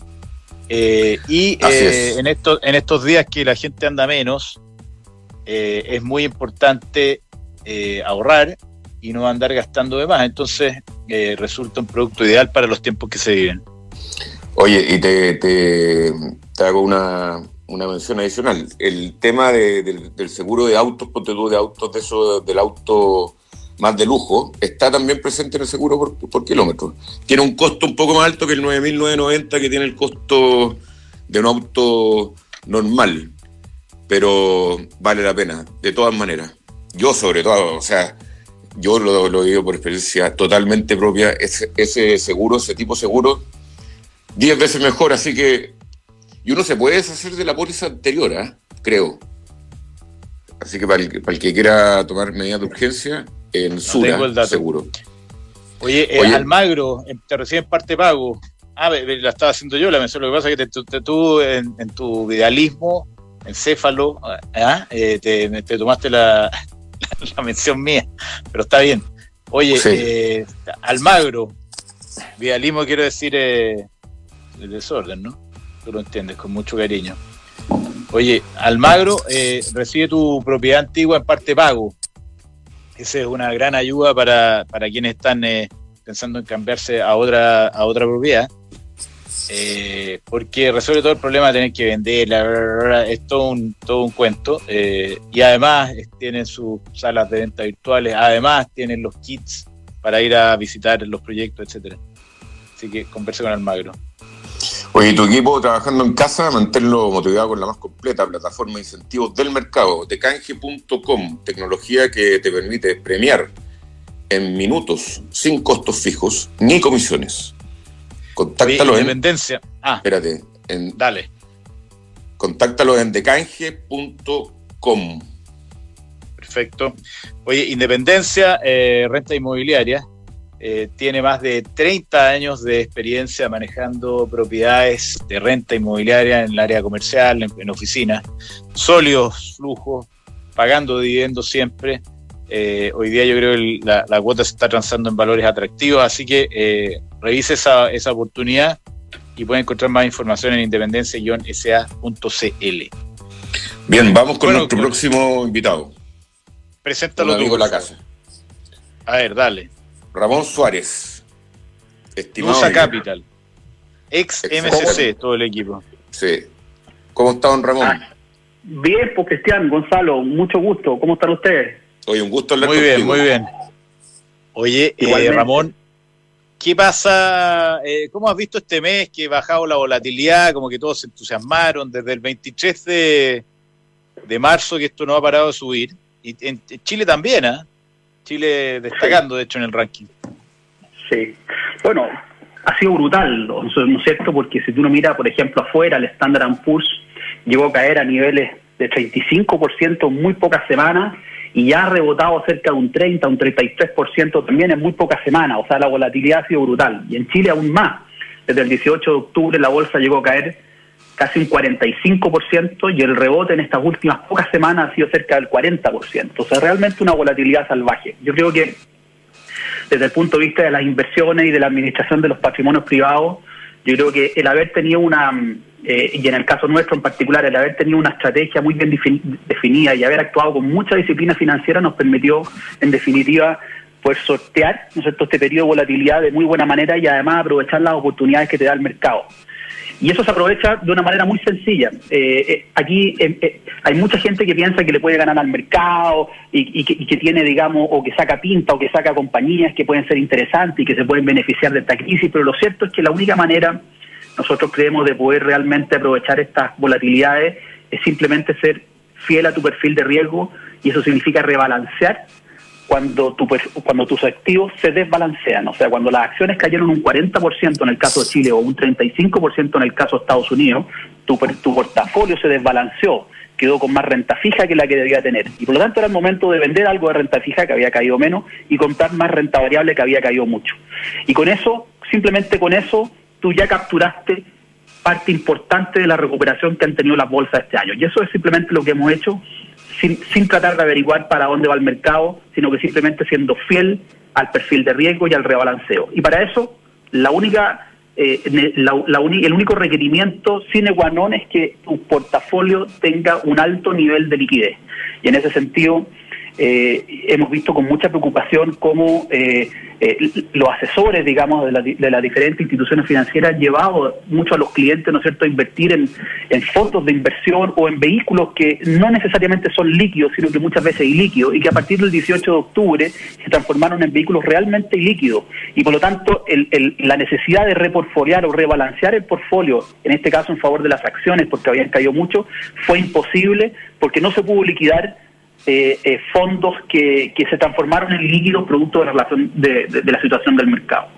En estos días que la gente anda menos, es muy importante ahorrar y no andar gastando de más. Entonces resulta un producto ideal para los tiempos que se viven. Oye, y te hago una mención adicional. El tema del seguro de autos, ponte tú, de autos de eso, del auto más de lujo, está también presente en el seguro por kilómetro. Tiene un costo un poco más alto que el 9.990 que tiene el costo de un auto normal, pero vale la pena, de todas maneras. Yo sobre todo, o sea, yo lo digo por experiencia totalmente propia, ese seguro, ese tipo de seguro, 10 veces mejor, así que... Y uno se puede deshacer de la póliza anterior, creo. Así que para el que quiera tomar medidas de urgencia, en Sura, seguro. Oye, Almagro, te reciben parte pago. La estaba haciendo yo la mención. Lo que pasa es que tú en tu idealismo, encéfalo, te tomaste la mención mía, pero está bien. Oye, sí. Almagro, idealismo quiero decir el desorden, ¿no? Tú lo entiendes con mucho cariño. Oye, Almagro recibe tu propiedad antigua en parte pago. Esa es una gran ayuda para quienes están pensando en cambiarse a otra propiedad, porque resuelve todo el problema de tener que venderla, es todo un cuento, y además tienen sus salas de venta virtuales, además tienen los kits para ir a visitar los proyectos, etcétera. Así que converse con Almagro. Oye, tu equipo trabajando en casa, mantenerlo motivado con la más completa plataforma de incentivos del mercado, decanje.com, tecnología que te permite premiar en minutos, sin costos fijos, ni comisiones. Contáctalo Independencia. Espérate. Dale. Contáctalo en decanje.com. Perfecto. Oye, Independencia, renta inmobiliaria. Tiene más de 30 años de experiencia manejando propiedades de renta inmobiliaria en el área comercial, en oficinas, sólidos flujos, pagando dividendos siempre. Hoy día yo creo que la cuota se está transando en valores atractivos, así que revise esa oportunidad y puede encontrar más información en independencia-sa.cl. Bien, vamos con nuestro próximo invitado. Preséntalo tú. Un amigo de la casa. A ver, dale. Ramón Suárez, estimado. Lusa Capital, ex MCC, todo el equipo. Sí. ¿Cómo está, don Ramón? Bien, pues Cristian, Gonzalo, mucho gusto. ¿Cómo están ustedes? Oye, un gusto hablar contigo. Muy bien. Oye, Ramón, ¿qué pasa? ¿Cómo has visto este mes que ha bajado la volatilidad? Como que todos se entusiasmaron desde el 23 de marzo que esto no ha parado de subir. Y en Chile también, Chile destacando, de hecho, en el ranking. Sí. Bueno, ha sido brutal, ¿no es cierto? Porque si tú no miras, por ejemplo, afuera, el Standard & Poor's llegó a caer a niveles de 35% en muy pocas semanas y ya ha rebotado cerca de un 30, un 33% también en muy pocas semanas. O sea, la volatilidad ha sido brutal. Y en Chile aún más. Desde el 18 de octubre la bolsa llegó a caer casi un 45% y el rebote en estas últimas pocas semanas ha sido cerca del 40%. O sea, realmente una volatilidad salvaje. Yo creo que desde el punto de vista de las inversiones y de la administración de los patrimonios privados, yo creo que el haber tenido y en el caso nuestro en particular, el haber tenido una estrategia muy bien definida y haber actuado con mucha disciplina financiera nos permitió, en definitiva, poder sortear, ¿no es cierto?, este periodo de volatilidad de muy buena manera y además aprovechar las oportunidades que te da el mercado. Y eso se aprovecha de una manera muy sencilla. Aquí hay mucha gente que piensa que le puede ganar al mercado y que tiene, digamos, o que saca pinta o que saca compañías que pueden ser interesantes y que se pueden beneficiar de esta crisis, pero lo cierto es que la única manera, nosotros creemos, de poder realmente aprovechar estas volatilidades es simplemente ser fiel a tu perfil de riesgo, y eso significa rebalancear cuando tus activos se desbalancean. O sea, cuando las acciones cayeron un 40% en el caso de Chile o un 35% en el caso de Estados Unidos, tu portafolio se desbalanceó, quedó con más renta fija que la que debía tener. Y por lo tanto era el momento de vender algo de renta fija que había caído menos y comprar más renta variable que había caído mucho. Y con eso, simplemente con eso, tú ya capturaste parte importante de la recuperación que han tenido las bolsas este año. Y eso es simplemente lo que hemos hecho, sin tratar de averiguar para dónde va el mercado, sino que simplemente siendo fiel al perfil de riesgo y al rebalanceo. Y para eso, el único requerimiento sine qua non es que tu portafolio tenga un alto nivel de liquidez. Y en ese sentido, hemos visto con mucha preocupación cómo los asesores, digamos, de las diferentes instituciones financieras han llevado mucho a los clientes, ¿no es cierto?, a invertir en fondos de inversión o en vehículos que no necesariamente son líquidos, sino que muchas veces ilíquidos, y que a partir del 18 de octubre se transformaron en vehículos realmente ilíquidos. Y por lo tanto, la necesidad de reportfoliar o rebalancear el portfolio, en este caso en favor de las acciones, porque habían caído mucho, fue imposible porque no se pudo liquidar fondos que se transformaron en líquidos producto de la relación de la situación del mercado.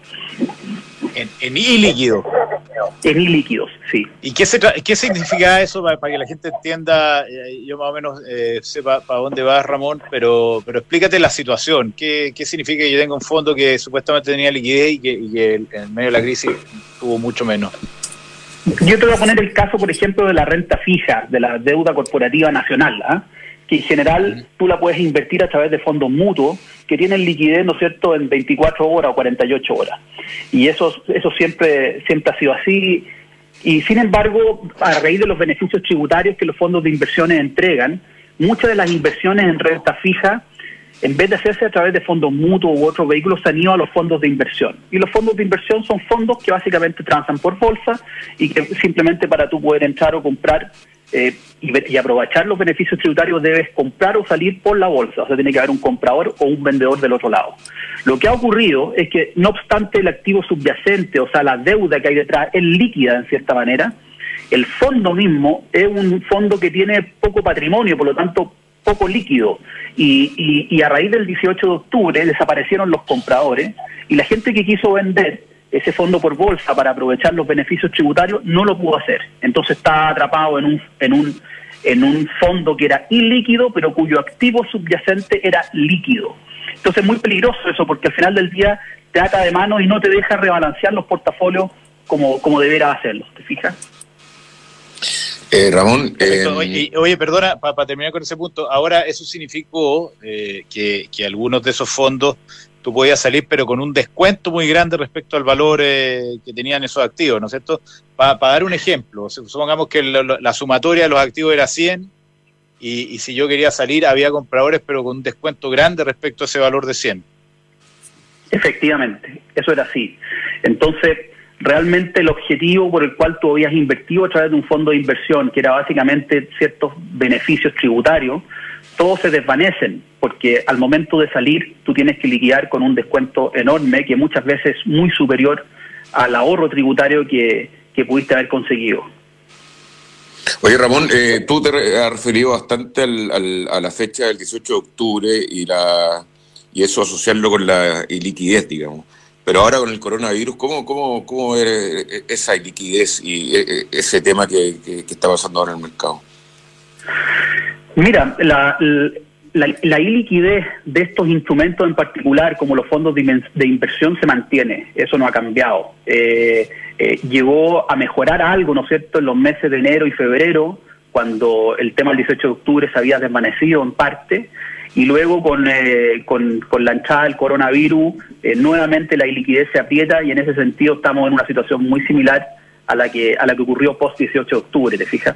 En ilíquido. En ilíquidos, sí. ¿Y qué significa eso para que la gente entienda? Yo más o menos sepa para dónde va, Ramón, pero explícate la situación. ¿Qué significa que yo tenga un fondo que supuestamente tenía liquidez y que en medio de la crisis tuvo mucho menos? Yo te voy a poner el caso, por ejemplo, de la renta fija, de la deuda corporativa nacional, que en general tú la puedes invertir a través de fondos mutuos que tienen liquidez, ¿no es cierto?, en 24 horas o 48 horas. Y eso siempre ha sido así. Y sin embargo, a raíz de los beneficios tributarios que los fondos de inversiones entregan, muchas de las inversiones en renta fija, en vez de hacerse a través de fondos mutuos u otros vehículos, se han ido a los fondos de inversión. Y los fondos de inversión son fondos que básicamente transan por bolsa y que simplemente para tú poder entrar o comprar y aprovechar los beneficios tributarios debes comprar o salir por la bolsa. O sea, tiene que haber un comprador o un vendedor del otro lado. Lo que ha ocurrido es que, no obstante el activo subyacente, o sea, la deuda que hay detrás es líquida en cierta manera, el fondo mismo es un fondo que tiene poco patrimonio, por lo tanto poco líquido, y a raíz del 18 de octubre desaparecieron los compradores y la gente que quiso vender ese fondo por bolsa para aprovechar los beneficios tributarios no lo pudo hacer. Entonces está atrapado en un fondo que era ilíquido, pero cuyo activo subyacente era líquido. Entonces es muy peligroso eso, porque al final del día te ata de mano y no te deja rebalancear los portafolios como debería hacerlo. ¿Te fijas? Ramón... Oye, perdona, para terminar con ese punto, ahora eso significó que algunos de esos fondos tú podías salir, pero con un descuento muy grande respecto al valor que tenían esos activos, ¿no es cierto? Para dar un ejemplo, supongamos que la sumatoria de los activos era 100 y si yo quería salir había compradores, pero con un descuento grande respecto a ese valor de 100. Efectivamente, eso era así. Entonces, realmente el objetivo por el cual tú habías invertido a través de un fondo de inversión, que era básicamente ciertos beneficios tributarios, todos se desvanecen, porque al momento de salir tú tienes que liquidar con un descuento enorme, que muchas veces es muy superior al ahorro tributario que pudiste haber conseguido. Oye, Ramón, tú te has referido bastante a la fecha del 18 de octubre y eso asociarlo con la iliquidez, digamos. Pero ahora con el coronavirus, ¿cómo es esa iliquidez y ese tema que está pasando ahora en el mercado? Mira, la iliquidez de estos instrumentos en particular, como los fondos de inversión, se mantiene. Eso no ha cambiado. Llegó a mejorar algo, ¿no es cierto?, en los meses de enero y febrero, cuando el tema del 18 de octubre se había desvanecido en parte, y luego con la entrada del coronavirus, nuevamente la iliquidez se aprieta, y en ese sentido estamos en una situación muy similar a la que ocurrió post 18 de octubre, ¿te fijas?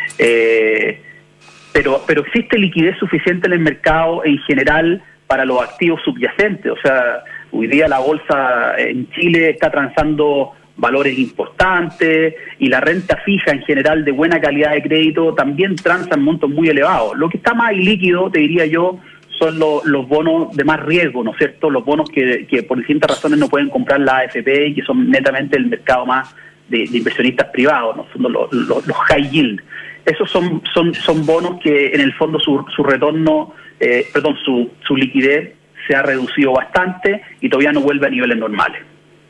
Pero existe liquidez suficiente en el mercado en general para los activos subyacentes. O sea, hoy día la bolsa en Chile está transando valores importantes, y la renta fija en general de buena calidad de crédito también transa en montos muy elevados. Lo que está más ilíquido, te diría yo, son los bonos de más riesgo, ¿no es cierto? Los bonos que por distintas razones no pueden comprar la AFP y que son netamente el mercado más de inversionistas privados, ¿no? Son los high yield. Esos son bonos que en el fondo su retorno, su liquidez se ha reducido bastante y todavía no vuelve a niveles normales.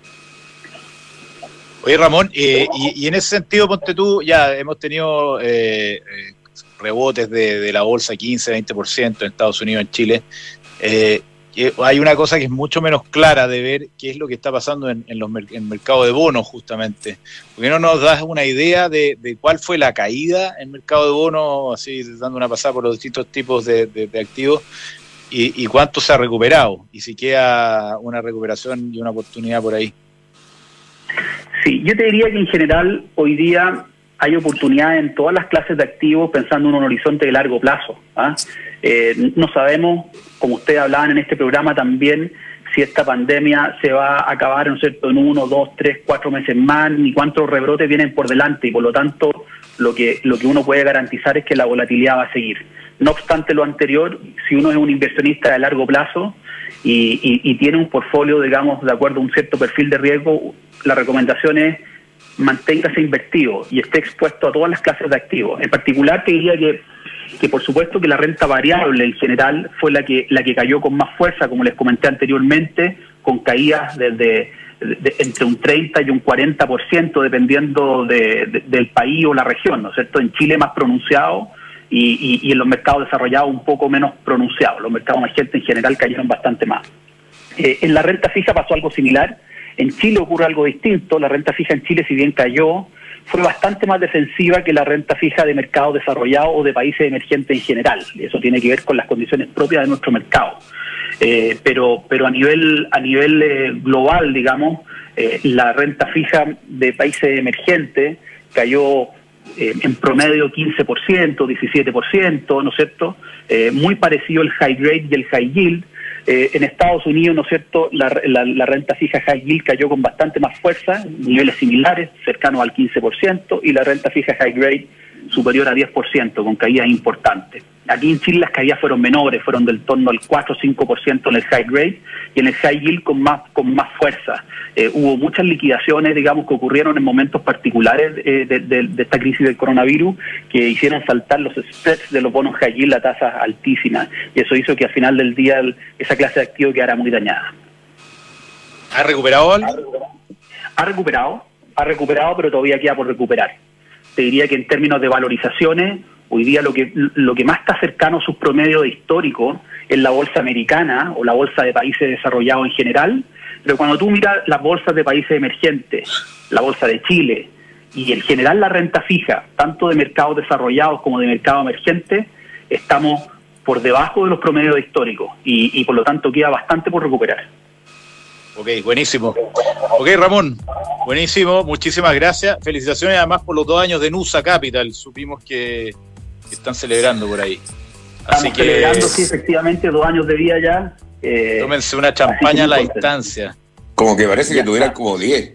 Oye, Ramón, y en ese sentido, ponte tú, ya hemos tenido rebotes de la bolsa 15-20% en Estados Unidos, en Chile. Hay una cosa que es mucho menos clara de ver qué es lo que está pasando en el mercado de bonos, justamente. ¿Por qué no nos das una idea de cuál fue la caída en el mercado de bonos, así dando una pasada por los distintos tipos de activos, y cuánto se ha recuperado? Y si queda una recuperación y una oportunidad por ahí. Sí, yo te diría que en general hoy día hay oportunidades en todas las clases de activos pensando en un horizonte de largo plazo. No sabemos, como ustedes hablaban en este programa también, si esta pandemia se va a acabar, ¿no es cierto?, en 1, 2, 3, 4 meses más, ni cuántos rebrotes vienen por delante, y por lo tanto lo que uno puede garantizar es que la volatilidad va a seguir. No obstante lo anterior, si uno es un inversionista de largo plazo y tiene un portfolio, digamos, de acuerdo a un cierto perfil de riesgo, la recomendación es manténgase invertido y esté expuesto a todas las clases de activos. En particular te diría que por supuesto que la renta variable en general fue la que cayó con más fuerza, como les comenté anteriormente, con caídas entre un 30 y un 40%, dependiendo del país o la región, ¿no es cierto? En Chile más pronunciado y en los mercados desarrollados un poco menos pronunciado. Los mercados emergentes en general cayeron bastante más. En la renta fija pasó algo similar. En Chile ocurre algo distinto. La renta fija en Chile, si bien cayó, fue bastante más defensiva que la renta fija de mercados desarrollados o de países emergentes en general. Eso tiene que ver con las condiciones propias de nuestro mercado. Pero a nivel global, digamos, la renta fija de países emergentes cayó en promedio 15%, 17%, ¿no es cierto? Muy parecido el high grade y el high yield. En Estados Unidos, ¿no es cierto?, la renta fija high yield cayó con bastante más fuerza, niveles similares, cercanos al 15%, y la renta fija high grade superior a 10%, con caídas importantes. Aquí en Chile las caídas fueron menores, fueron del torno al 4 o 5% en el high grade, y en el high yield con más fuerza. Hubo muchas liquidaciones, digamos, que ocurrieron en momentos particulares de esta crisis del coronavirus, que hicieron saltar los spreads de los bonos high yield a tasas altísimas, y eso hizo que al final del día esa clase de activo quedara muy dañada. ¿Ha recuperado algo? Ha recuperado, pero todavía queda por recuperar. Te diría que en términos de valorizaciones, hoy día lo que más está cercano a sus promedios históricos es la bolsa americana o la bolsa de países desarrollados en general, pero cuando tú miras las bolsas de países emergentes, la bolsa de Chile y en general la renta fija, tanto de mercados desarrollados como de mercados emergentes, estamos por debajo de los promedios históricos y por lo tanto queda bastante por recuperar. Ok, buenísimo. Ok, Ramón, buenísimo, muchísimas gracias. Felicitaciones además por los 2 años de Nusa Capital, supimos que están celebrando por ahí. Estamos celebrando, sí, efectivamente, 2 años de vida ya. Tómense una champaña a la distancia. Como que parece que tuvieran como 10.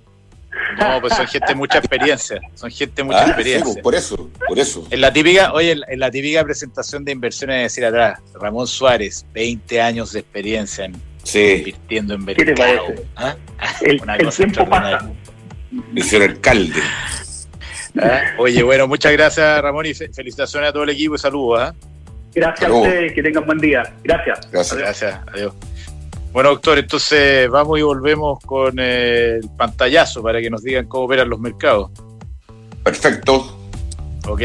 No, pues son gente de mucha experiencia. Sí, por eso. En la típica presentación de inversiones, decir atrás, Ramón Suárez, 20 años de experiencia invirtiendo en mercado. ¿Qué te parece? ¿Ah? El tiempo pasa. Es el alcalde. Oye, bueno, muchas gracias, Ramón, y felicitaciones a todo el equipo y saludos. Gracias a ustedes, que tengan buen día. Gracias. Adiós. Bueno, doctor, entonces vamos y volvemos con el pantallazo para que nos digan cómo operan los mercados. Perfecto. Ok.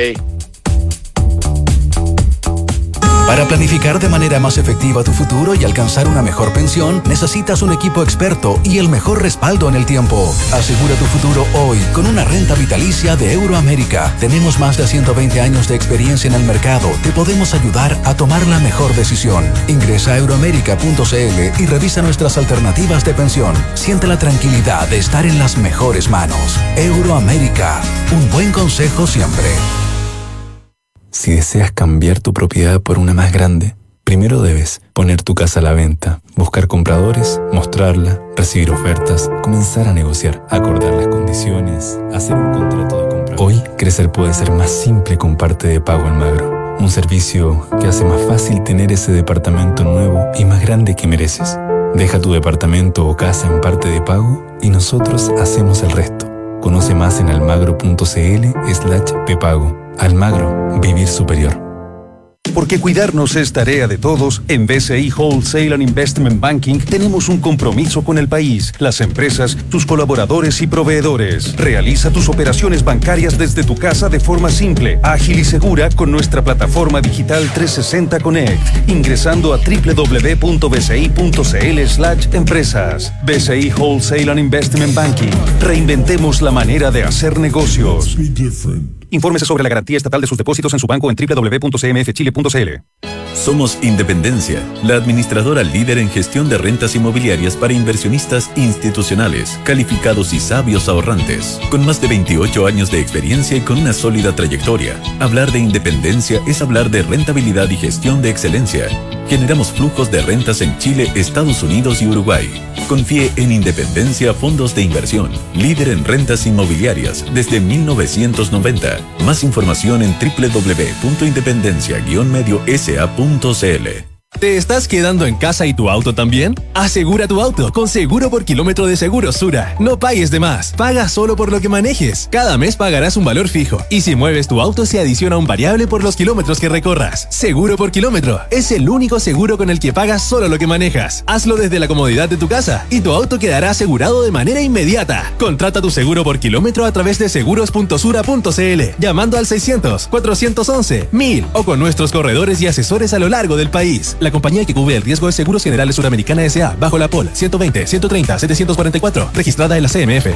Para planificar de manera más efectiva tu futuro y alcanzar una mejor pensión, necesitas un equipo experto y el mejor respaldo en el tiempo. Asegura tu futuro hoy con una renta vitalicia de Euroamérica. Tenemos más de 120 años de experiencia en el mercado. Te podemos ayudar a tomar la mejor decisión. Ingresa a euroamerica.cl y revisa nuestras alternativas de pensión. Siente la tranquilidad de estar en las mejores manos. Euroamérica. Un buen consejo siempre. Si deseas cambiar tu propiedad por una más grande, Primero debes poner tu casa a la venta, buscar compradores, mostrarla, recibir ofertas, comenzar a negociar, acordar las condiciones, hacer un contrato de compra. Hoy, crecer puede ser más simple con Parte de Pago Almagro. Un servicio que hace más fácil tener ese departamento nuevo y más grande que mereces. Deja tu departamento o casa en Parte de Pago y nosotros hacemos el resto. Conoce más en almagro.cl/pepago. Almagro, vivir superior. Porque cuidarnos es tarea de todos, en BCI Wholesale and Investment Banking tenemos un compromiso con el país, las empresas, tus colaboradores y proveedores. Realiza tus operaciones bancarias desde tu casa de forma simple, ágil y segura con nuestra plataforma digital 360 Connect, ingresando a www.bci.cl/empresas. BCI Wholesale and Investment Banking. Reinventemos la manera de hacer negocios. Infórmese sobre la garantía estatal de sus depósitos en su banco en www.cmfchile.cl. Somos Independencia, la administradora líder en gestión de rentas inmobiliarias para inversionistas institucionales, calificados y sabios ahorrantes, con más de 28 años de experiencia y con una sólida trayectoria. Hablar de independencia es hablar de rentabilidad y gestión de excelencia. Generamos flujos de rentas en Chile, Estados Unidos y Uruguay. Confíe en Independencia Fondos de Inversión, líder en rentas inmobiliarias desde 1990. Más información en www.independencia-mediosa.cl. ¿Te estás quedando en casa y tu auto también? Asegura tu auto con Seguro por Kilómetro de Seguros Sura. No pagues de más, paga solo por lo que manejes. Cada mes pagarás un valor fijo y si mueves tu auto se adiciona un variable por los kilómetros que recorras. Seguro por Kilómetro es el único seguro con el que pagas solo lo que manejas. Hazlo desde la comodidad de tu casa y tu auto quedará asegurado de manera inmediata. Contrata tu seguro por kilómetro a través de seguros.sura.cl, llamando al 600-411-1000 o con nuestros corredores y asesores a lo largo del país. La compañía que cubre el riesgo es Seguros Generales Suramericana S.A. bajo la POL 120-130-744, registrada en la CMF.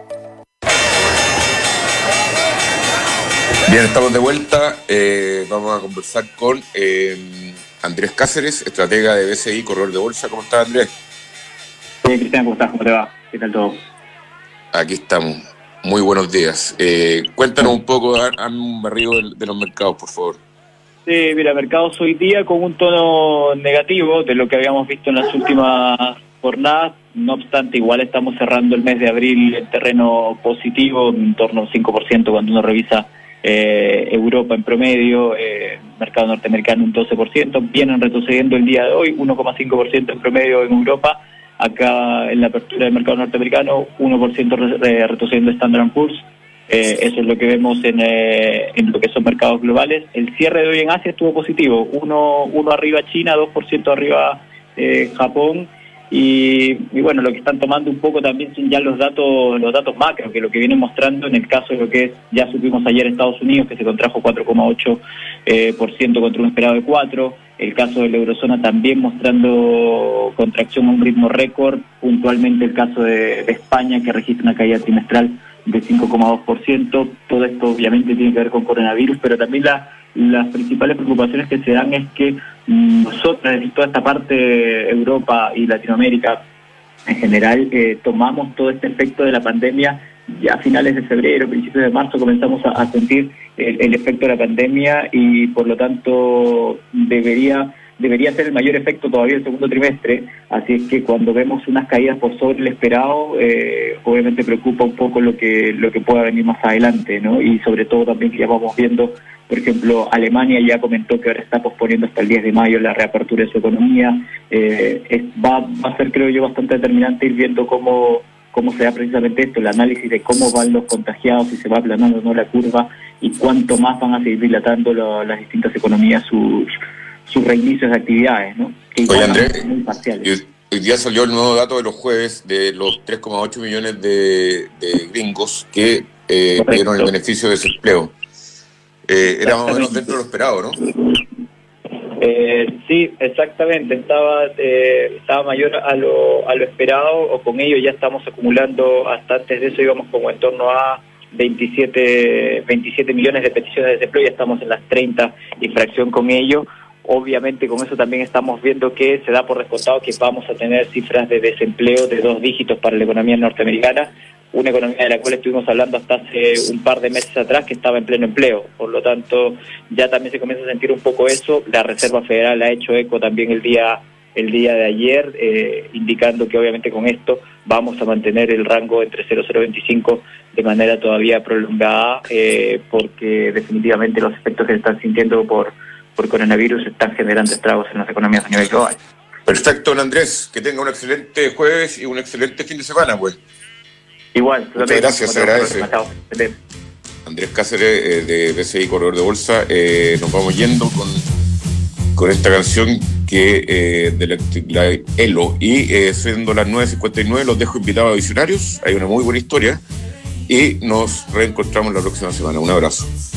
Bien, estamos de vuelta. Vamos a conversar con Andrés Cáceres, estratega de BCI, corredor de bolsa. ¿Cómo estás, Andrés? Sí, Cristian, ¿cómo estás? ¿Cómo te va? ¿Qué tal todo? Aquí estamos. Muy buenos días. Cuéntanos un poco, hazme un barrido de los mercados, por favor. Sí, mira, mercados hoy día con un tono negativo de lo que habíamos visto en las últimas jornadas. No obstante, igual estamos cerrando el mes de abril en terreno positivo, en torno al 5% cuando uno revisa Europa en promedio, mercado norteamericano un 12%, vienen retrocediendo el día de hoy, 1,5% en promedio en Europa. Acá en la apertura del mercado norteamericano, 1% retrocediendo Standard & Poor's. Eso es lo que vemos en lo que son mercados globales. El cierre de hoy en Asia estuvo positivo, 1 arriba China, 2% arriba Japón, y bueno, lo que están tomando un poco también son ya los datos macro, que lo que vienen mostrando en el caso de lo que es, ya supimos ayer Estados Unidos, que se contrajo 4,8% contra un esperado de 4%, el caso de la eurozona también mostrando contracción a un ritmo récord, puntualmente el caso de España, que registra una caída trimestral de 5,2%. Todo esto obviamente tiene que ver con coronavirus, pero también las principales preocupaciones que se dan es que nosotros, en toda esta parte, Europa y Latinoamérica en general, tomamos todo este efecto de la pandemia ya a finales de febrero, principios de marzo comenzamos a sentir el efecto de la pandemia y por lo tanto debería ser el mayor efecto todavía el segundo trimestre, así es que cuando vemos unas caídas por sobre el esperado, obviamente preocupa un poco lo que pueda venir más adelante, ¿no? Y sobre todo también que ya vamos viendo, por ejemplo, Alemania ya comentó que ahora está posponiendo hasta el 10 de mayo la reapertura de su economía. Va a ser, creo yo, bastante determinante ir viendo cómo se da precisamente esto, el análisis de cómo van los contagiados, si se va aplanando o no la curva y cuánto más van a seguir dilatando las distintas economías sus reinicios de actividades, ¿no? Oye, Andrés, hoy día salió el nuevo dato de los jueves de los 3,8 millones de gringos que pidieron el beneficio de desempleo. Era más o menos dentro de lo esperado, ¿no? Sí, exactamente. Estaba mayor a lo esperado, o con ello ya estamos acumulando, hasta antes de eso íbamos como en torno a 27 millones de peticiones de desempleo, ya estamos en las 30 y fracción con ello. Obviamente con eso también estamos viendo que se da por descontado que vamos a tener cifras de desempleo de 2 dígitos para la economía norteamericana. una economía de la cual estuvimos hablando hasta hace un par de meses atrás, que estaba en pleno empleo. Por lo tanto, ya también se comienza a sentir un poco eso. La Reserva Federal ha hecho eco también el día de ayer, indicando que obviamente con esto vamos a mantener el rango entre 0,025 de manera todavía prolongada, porque definitivamente los efectos que se están sintiendo por coronavirus están generando estragos en las economías a nivel global. Perfecto, don Andrés, que tenga un excelente jueves y un excelente fin de semana, pues. Igual. Muchas gracias, se agradece. Andrés Cáceres, de BCI Corredor de Bolsa. Nos vamos yendo con esta canción que de la ELO, y siendo las 9:59 los dejo invitados a Visionarios. Hay una muy buena historia y nos reencontramos la próxima semana. Un abrazo.